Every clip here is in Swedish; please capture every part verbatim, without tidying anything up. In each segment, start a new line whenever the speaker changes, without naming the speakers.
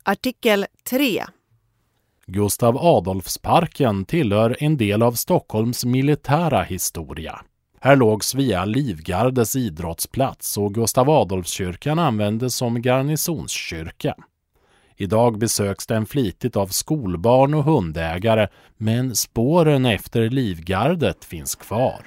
Artikel tre.
Gustav Adolfsparken tillhör en del av Stockholms militära historia. Här låg Svea Livgardes idrottsplats och Gustav Adolfskyrkan användes som garnisonskyrka. Idag besöks den flitigt av skolbarn och hundägare, men spåren efter Livgardet finns kvar.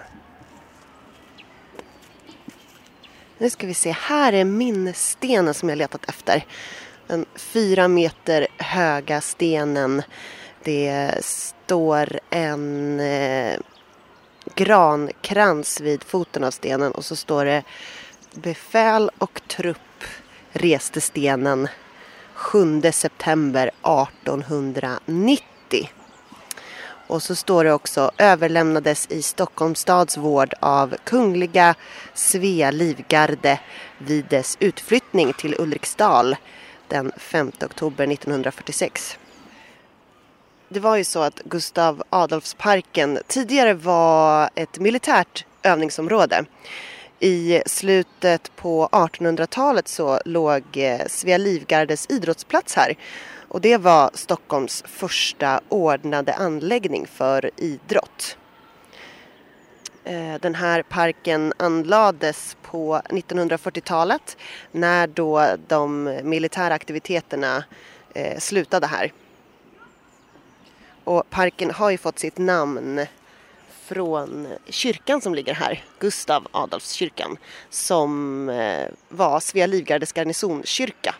Nu ska vi se, här är minnesstenen som jag letat efter. Den fyra meter höga stenen. Det står en eh, grankrans vid foten av stenen och så står det: befäl och trupp reste stenen sjunde september artonhundranittio. Och så står det också: överlämnades i Stockholms stads vård av kungliga Svea Livgarde vid dess utflyttning till Ulriksdal den femte oktober nittonhundrafyrtiosex. Det var ju så att Gustav Adolfsparken tidigare var ett militärt övningsområde. I slutet på artonhundratalet så låg Svea Livgardes idrottsplats här. Och det var Stockholms första ordnade anläggning för idrott. Den här parken anlades på nittonhundrafyrtiotalet när då de militära aktiviteterna eh, slutade här. Och parken har ju fått sitt namn från kyrkan som ligger här, Gustav Adolfskyrkan, som eh, var Svea Livgardes garnisonskyrka.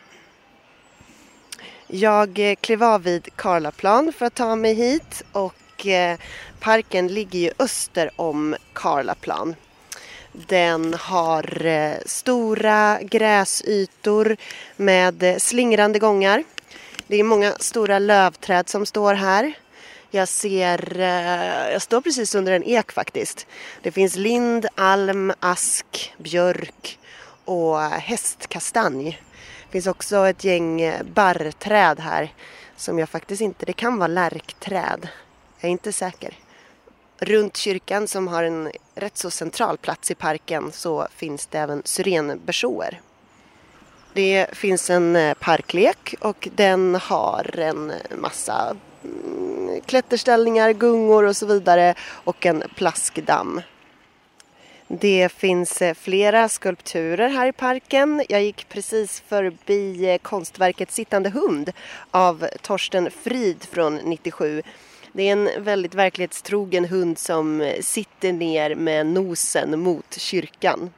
Jag klev av vid Karlaplan för att ta mig hit och eh, parken ligger ju öster om Karlaplan. Den har eh, stora gräsytor med eh, slingrande gångar. Det är många stora lövträd som står här. Jag ser, eh, jag står precis under en ek faktiskt. Det finns lind, alm, ask, björk och hästkastanj. Det finns också ett gäng barrträd här som jag faktiskt inte, det kan vara lärkträd. Jag är inte säker. Runt kyrkan som har en rätt så central plats i parken så finns det även syrenbersåer. Det finns en parklek och den har en massa klätterställningar, gungor och så vidare och en plaskdamm. Det finns flera skulpturer här i parken. Jag gick precis förbi konstverket Sittande hund av Torsten Frid från nittiosju. Det är en väldigt verklighetstrogen hund som sitter ner med nosen mot kyrkan.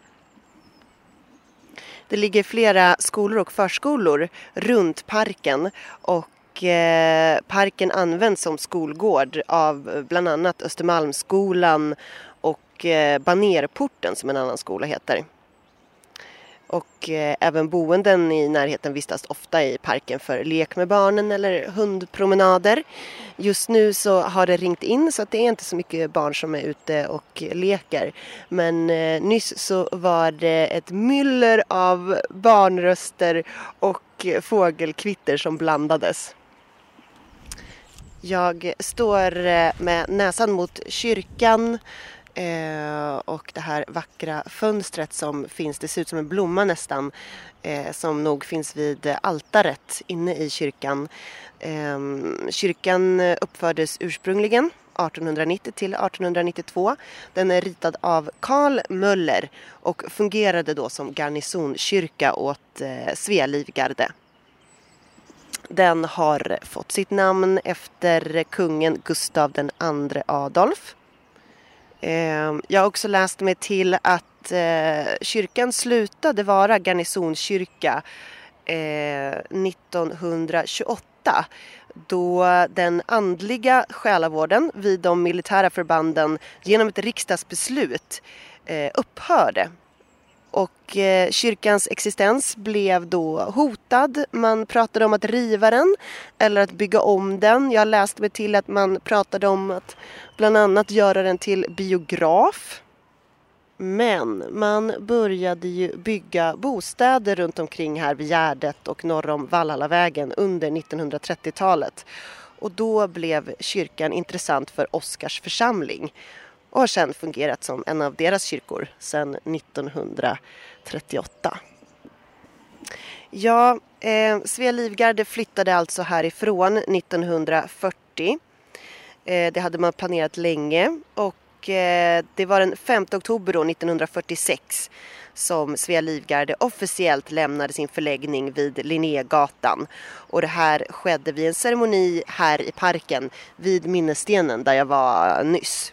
Det ligger flera skolor och förskolor runt parken och eh, parken används som skolgård av bland annat Östermalmsskolan och eh, Banerporten som en annan skola heter. Och eh, även boenden i närheten vistas ofta i parken för lek med barnen eller hundpromenader. Just nu så har det ringt in så att det är inte så mycket barn som är ute och leker. Men eh, nyss så var det ett myller av barnröster och fågelkvitter som blandades. Jag står eh, med näsan mot kyrkan. Eh, och det här vackra fönstret som finns, det ser ut som en blomma nästan, eh, som nog finns vid altaret inne i kyrkan. Eh, kyrkan uppfördes ursprungligen artonhundranittio till artonhundranittiotvå. Den är ritad av Carl Möller och fungerade då som garnisonskyrka åt eh, Svea Livgarde. Den har fått sitt namn efter kungen Gustav den andre Adolf. Jag har också läst mig till att kyrkan slutade vara garnisonskyrka nittonhundratjugoåtta då den andliga själavården vid de militära förbanden genom ett riksdagsbeslut upphörde. Och eh, kyrkans existens blev då hotad. Man pratade om att riva den eller att bygga om den. Jag läste mig till att man pratade om att bland annat göra den till biograf. Men man började ju bygga bostäder runt omkring här vid Gärdet och norr om Valhallavägen under nittonhundratrettiotalet. Och då blev kyrkan intressant för Oskars församling. Och har sedan fungerat som en av deras kyrkor sedan nittonhundratrettioåtta. Ja, eh, Svea livgarde flyttade alltså härifrån nittonhundrafyrtio. Eh, det hade man planerat länge och eh, det var den femte oktober då, nittonhundrafyrtiosex som Svea livgarde officiellt lämnade sin förläggning vid Linnégatan. Och det här skedde vid en ceremoni här i parken vid minnesstenen där jag var nyss.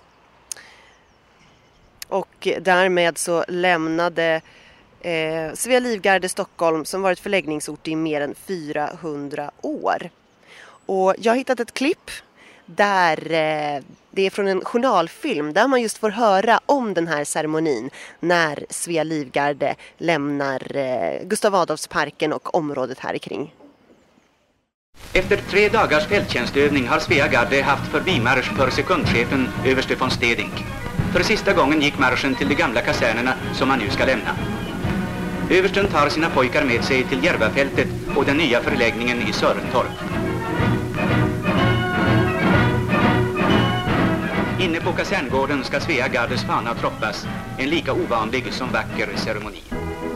Och därmed så lämnade eh, Svea livgarde Stockholm som varit förläggningsort i mer än fyrahundra år. Och jag har hittat ett klipp där eh, det är från en journalfilm där man just får höra om den här ceremonin när Svea livgarde lämnar eh, Gustav Adolfsparken och området här kring.
Efter tre dagars fälttjänstövning har Svea garde haft förbimarsch för sekundchefen överste von Steding. För sista gången gick marschen till de gamla kasernerna som man nu ska lämna. Översten tar sina pojkar med sig till Järvafältet och den nya förläggningen i Sörentorp. Inne på kaserngården ska Svea gardes fana troppas, en lika ovanlig som vacker ceremoni.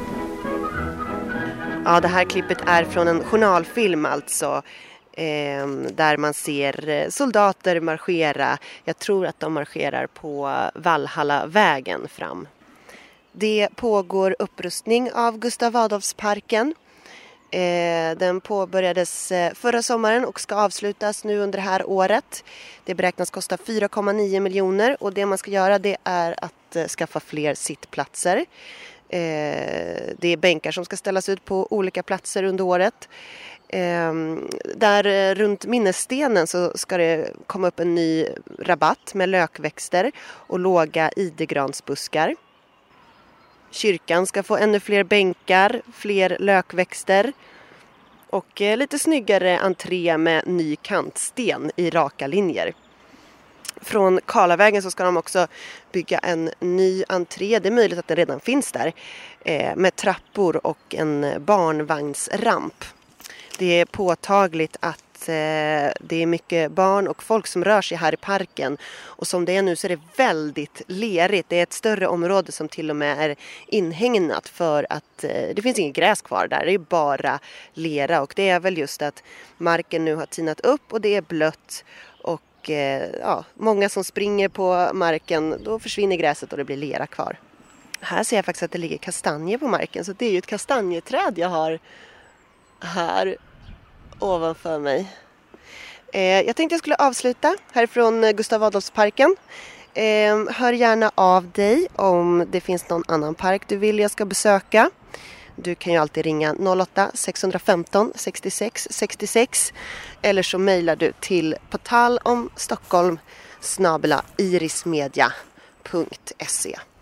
Ja, det här klippet är från en journalfilm alltså. Eh, där man ser soldater marschera. Jag tror att de marscherar på Valhallavägen fram. Det pågår upprustning av Gustav Adolfsparken. Eh, den påbörjades förra sommaren och ska avslutas nu under det här året. Det beräknas kosta fyra komma nio miljoner och det man ska göra det är att eh, skaffa fler sittplatser. Eh, det är bänkar som ska ställas ut på olika platser under året. Eh, där runt minnesstenen så ska det komma upp en ny rabatt med lökväxter och låga idegransbuskar. Kyrkan ska få ännu fler bänkar, fler lökväxter och eh, lite snyggare entré med ny kantsten i raka linjer. Från Karlavägen så ska de också bygga en ny entré, det är möjligt att den redan finns där, eh, med trappor och en barnvagnsramp. Det är påtagligt att eh, det är mycket barn och folk som rör sig här i parken. Och som det är nu så är det väldigt lerigt. Det är ett större område som till och med är inhägnat för att eh, det finns inget gräs kvar där. Det är bara lera och det är väl just att marken nu har tinat upp och det är blött. Och eh, ja, många som springer på marken, då försvinner gräset och det blir lera kvar. Här ser jag faktiskt att det ligger kastanjer på marken, så det är ju ett kastanjeträd jag har här ovanför mig. Eh, jag tänkte jag skulle avsluta härifrån Gustav Adolfsparken. Eh, hör gärna av dig om det finns någon annan park du vill jag ska besöka. Du kan ju alltid ringa noll åtta sex ett fem sextiosex sextiosex eller så mejlar du till portalomstockholm snabel-a irismedia punkt se.